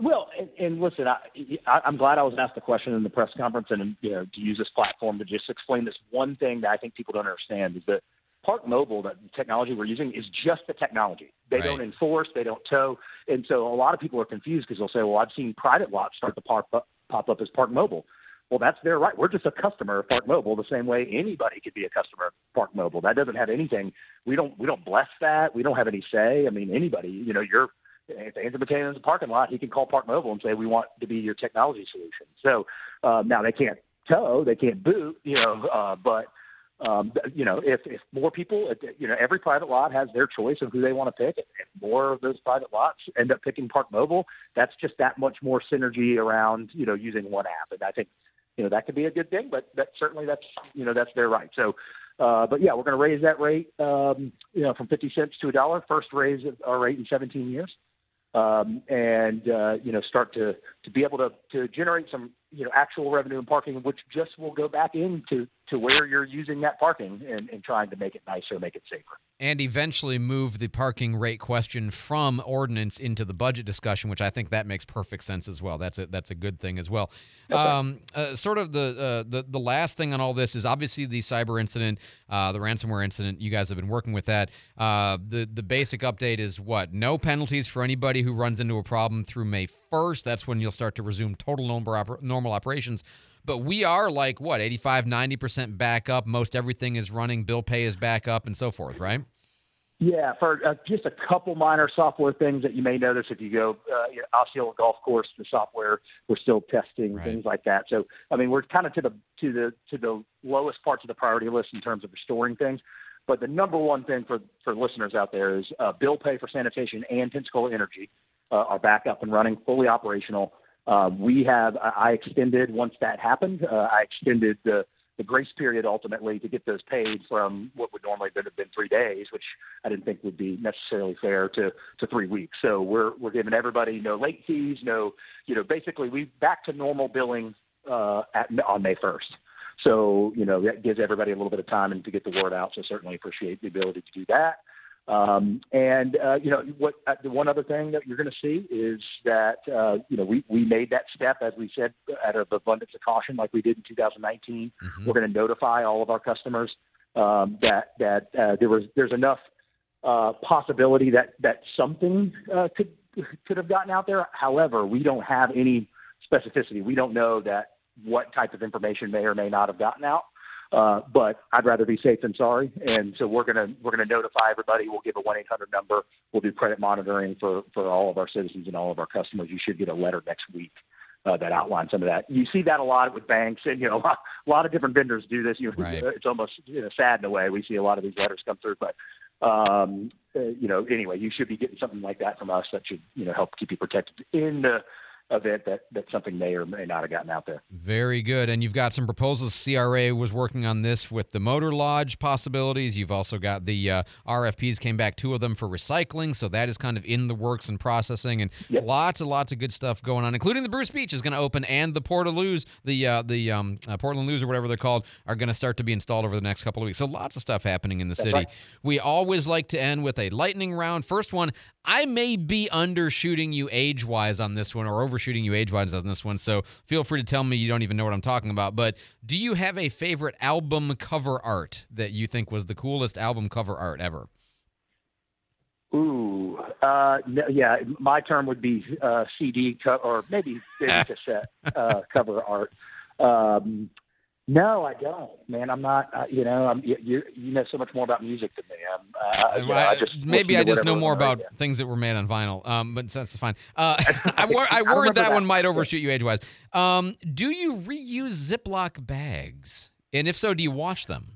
Well, and, and listen, I, I, I'm glad I was asked the question in the press conference, and you know, to use this platform to just explain this one thing that I think people don't understand is that Park Mobile, the technology we're using, is just the technology. They Right. don't enforce, they don't tow, and so a lot of people are confused because they'll say, "Well, I've seen private lots start to pop up, pop up as Park Mobile." Well, that's their right. We're just a customer of Park Mobile, the same way anybody could be a customer of Park Mobile. That doesn't have anything. We don't we don't bless that. We don't have any say. I mean, anybody, you know, you're if Andrew McCain is a parking lot, he can call Park Mobile and say, "We want to be your technology solution." So uh, now they can't tow, they can't boot, you know, uh, but. Um, you know, if, if more people, you know, every private lot has their choice of who they want to pick. If more of those private lots end up picking Park Mobile, that's just that much more synergy around, you know, using one app. And I think, you know, that could be a good thing, but that certainly that's, you know, that's their right. So, uh, but yeah, we're going to raise that rate, um, you know, from fifty cents to a dollar, first raise of our rate in seventeen years. Um, and, uh, you know, start to, to be able to, to generate some, you know, actual revenue in parking, which just will go back into to where you're using that parking and, and trying to make it nicer, make it safer. And eventually move the parking rate question from ordinance into the budget discussion, which I think that makes perfect sense as well. That's a, that's a good thing as well. Okay. Um, uh, sort of the, uh, the the last thing on all this is obviously the cyber incident, uh, the ransomware incident. You guys have been working with that. Uh, the, the basic update is what? No penalties for anybody who runs into a problem through May first. That's when you'll start to resume total normal, oper- normal operations. But we are like, what, eighty-five, ninety percent back up. Most everything is running. Bill pay is back up and so forth, right? Yeah, for uh, just a couple minor software things that you may notice if you go uh, you know, Osceola Golf Course, the software we're still testing, Right. things like that. So, I mean, we're kind of to the to the to the lowest parts of the priority list in terms of restoring things. But the number one thing for for listeners out there is uh, bill pay for sanitation and Pensacola Energy uh, are back up and running, fully operational. Uh, we have I I extended once that happened. Uh, I extended the the grace period ultimately to get those paid from what would normally have been three days, which I didn't think would be necessarily fair, to, to three weeks. So we're we're giving everybody no late fees, no, you know, basically we back to normal billing uh, at, on May first. So, you know, that gives everybody a little bit of time and to get the word out. So certainly appreciate the ability to do that. Um, and, uh, you know, what uh, the one other thing that you're going to see is that, uh, you know, we, we made that step, as we said, out of abundance of caution, like we did in two thousand nineteen. Mm-hmm. We're going to notify all of our customers um, that that uh, there was there's enough uh, possibility that that something uh, could could have gotten out there. However, we don't have any specificity. We don't know that what type of information may or may not have gotten out. Uh, but I'd rather be safe than sorry, and so we're gonna we're gonna notify everybody. We'll give a one eight hundred number. We'll do credit monitoring for, for all of our citizens and all of our customers. You should get a letter next week uh, that outlines some of that. You see that a lot with banks, and you know a lot, a lot of different vendors do this. You know, Right. It's almost you know, sad in a way. We see a lot of these letters come through, but um, uh, you know anyway, you should be getting something like that from us that should you know help keep you protected in the event that, that something may or may not have gotten out there. Very good. And you've got some proposals. C R A was working on this with the motor lodge possibilities. You've also got the uh, R F Ps came back, two of them for recycling. So that is kind of in the works and processing, and yep. lots and lots of good stuff going on, including the Bruce Beach is going to open, and the Portaloos, the uh, the um, uh, Portland Loos or whatever they're called, are going to start to be installed over the next couple of weeks. So lots of stuff happening in the That's city. right. We always like to end with a lightning round. First one, I may be undershooting you age-wise on this one or overshooting you age-wise on this one, so feel free to tell me you don't even know what I'm talking about. But do you have a favorite album cover art that you think was the coolest album cover art ever? Ooh, uh, no, yeah, my term would be uh, C D co- or maybe video cassette uh, cover art. Um, no, I don't, man. I'm not. Uh, you know, I'm. You, you you know so much more about music than me. I'm, uh, you know, I just maybe I just know more about right things that were made on vinyl. Um, but that's fine. Uh, I, wor- I worried that, that one might overshoot you age-wise. Um, do you reuse Ziploc bags? And if so, do you wash them?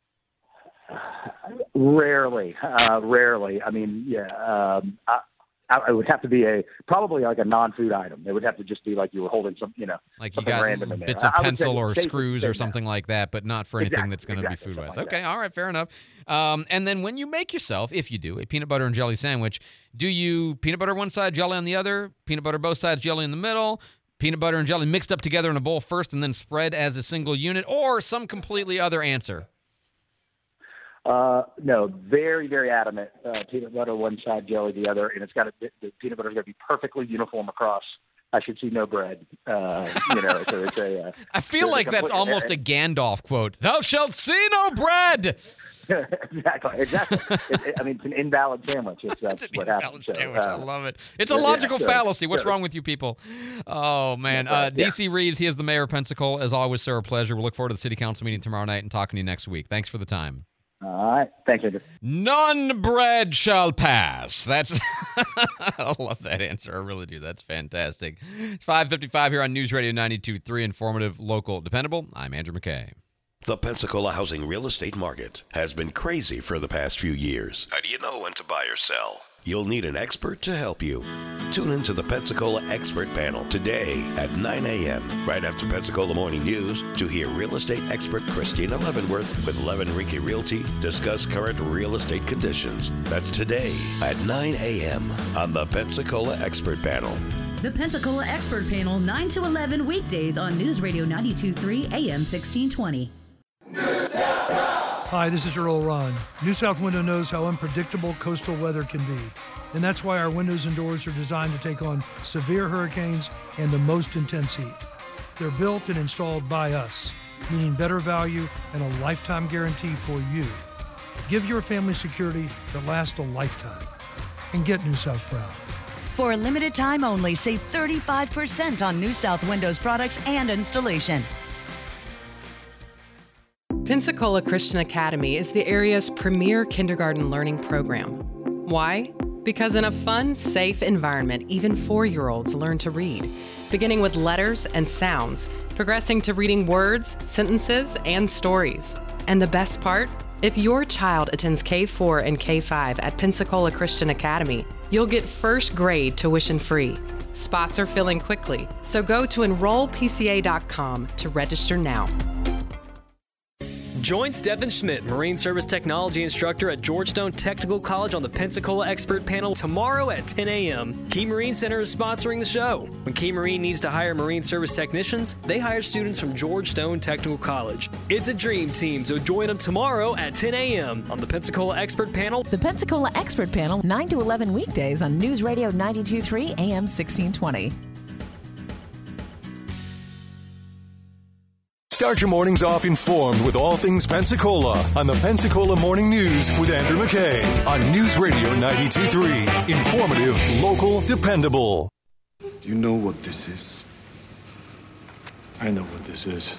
Rarely, uh, rarely. I mean, yeah. Um, I, I would have to be a probably like a non-food item. It would have to just be like you were holding some, you know, like you something got random in there. bits of I, I pencil or say, screws say or something that. like that, but not for anything exactly, that's going to exactly, be food-wise. like okay, that. all right, fair enough. Um, and then when you make yourself, if you do, a peanut butter and jelly sandwich, do you peanut butter one side, jelly on the other, peanut butter both sides, jelly in the middle, peanut butter and jelly mixed up together in a bowl first and then spread as a single unit, or some completely other answer? Uh, no, very, very adamant. Uh, peanut butter one side, jelly the other, and it's got to, the peanut butter is going to be perfectly uniform across I should see no bread. Uh, you know, so it's a. Uh, I feel like that's almost a Gandalf quote. Thou shalt see no bread. exactly, exactly. it, it, I mean, it's an invalid sandwich. If that's it's an what invalid happens. sandwich. So, uh, I love it. It's a logical yeah, so, fallacy. What's so. wrong with you people? Oh, man. Uh, D C. Yeah. Reeves, he is the mayor of Pensacola. As always, sir, a pleasure. We'll look forward to the city council meeting tomorrow night and talking to you next week. Thanks for the time. All right. Thanks, Andrew. None bread shall pass. That's I love that answer. I really do. That's fantastic. It's five fifty-five here on News Radio ninety-two point three, informative, local, dependable. I'm Andrew McKay. The Pensacola housing real estate market has been crazy for the past few years. How do you know when to buy or sell? You'll need an expert to help you. Tune into the Pensacola Expert Panel today at nine a.m. right after Pensacola Morning News to hear real estate expert Christina Leavenworth with Leavenrinky Realty discuss current real estate conditions. That's today at nine a.m. on the Pensacola Expert Panel. The Pensacola Expert Panel, nine to eleven weekdays on News Radio ninety-two point three A M sixteen twenty. Hi, this is Earl Ron. New South Window knows how unpredictable coastal weather can be, and that's why our windows and doors are designed to take on severe hurricanes and the most intense heat. They're built and installed by us, meaning better value and a lifetime guarantee for you. Give your family security that lasts a lifetime, and get New South proud. For a limited time only, save thirty-five percent on New South Windows products and installation. Pensacola Christian Academy is the area's premier kindergarten learning program. Why? Because in a fun, safe environment, even four-year-olds learn to read, beginning with letters and sounds, progressing to reading words, sentences, and stories. And the best part? If your child attends K four and K five at Pensacola Christian Academy, you'll get first grade tuition free. Spots are filling quickly, so go to enroll P C A dot com to register now. Join Stephen Schmidt, Marine Service Technology Instructor at Georgetown Technical College on the Pensacola Expert Panel tomorrow at ten a.m. Key Marine Center is sponsoring the show. When Key Marine needs to hire Marine Service technicians, they hire students from Georgetown Technical College. It's a dream team, so join them tomorrow at ten a.m. on the Pensacola Expert Panel. The Pensacola Expert Panel, nine to eleven weekdays on News Radio ninety-two point three A M sixteen twenty. Start your mornings off informed with all things Pensacola on the Pensacola Morning News with Andrew McKay on News Radio ninety-two point three. Informative, local, dependable. Do you know what this is? I know what this is.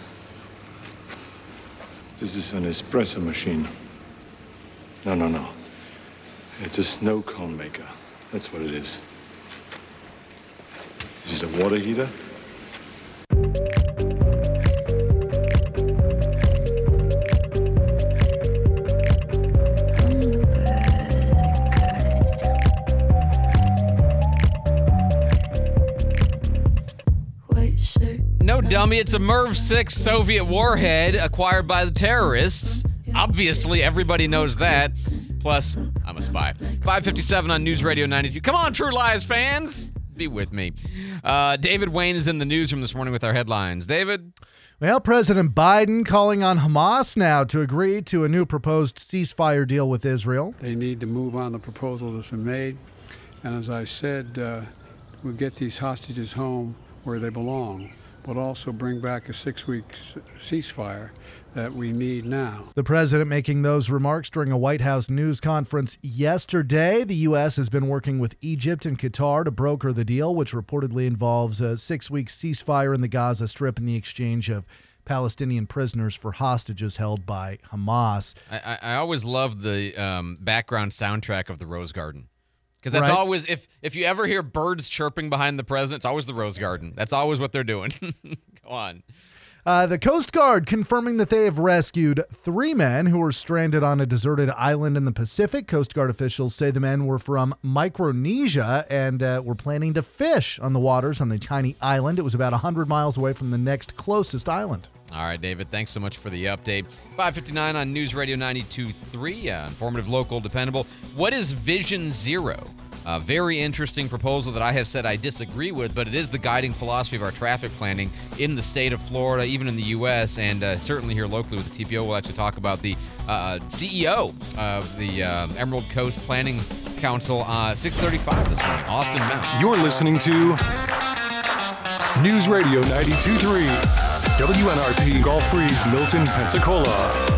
This is an espresso machine. No, no, no. It's a snow cone maker. That's what it is. Is it a water heater? No, dummy, it's a MERV six Soviet warhead acquired by the terrorists. Obviously, everybody knows that. Plus, I'm a spy. five fifty-seven on News Radio ninety-two. Come on, True Lies fans. Be with me. Uh, David Wayne is in the newsroom this morning with our headlines. David? Well, President Biden calling on Hamas now to agree to a new proposed ceasefire deal with Israel. They need to move on the proposal that's been made. And as I said, uh, we'll get these hostages home where they belong, but also bring back a six-week ceasefire that we need now. The president making those remarks during a White House news conference yesterday. The U S has been working with Egypt and Qatar to broker the deal, which reportedly involves a six-week ceasefire in the Gaza Strip and the exchange of Palestinian prisoners for hostages held by Hamas. I, I, I always loved the um, background soundtrack of the Rose Garden. Because that's Right. always, if if you ever hear birds chirping behind the president, it's always the Rose Garden. That's always what they're doing. Go on. Uh, the Coast Guard confirming that they have rescued three men who were stranded on a deserted island in the Pacific. Coast Guard officials say the men were from Micronesia and uh, were planning to fish on the waters on the tiny island. It was about one hundred miles away from the next closest island. All right, David, thanks so much for the update. five fifty-nine on News Radio ninety-two point three, uh, informative, local, dependable. What is Vision Zero? A very interesting proposal that I have said I disagree with, but it is the guiding philosophy of our traffic planning in the state of Florida, even in the U S, and uh, certainly here locally with the T P O. We'll actually talk about the uh, C E O of the uh, Emerald Coast Planning Council, uh, six thirty-five this morning, Austin Mount. You're listening to News Radio ninety-two point three, W N R P Gulf Breeze, Milton, Pensacola.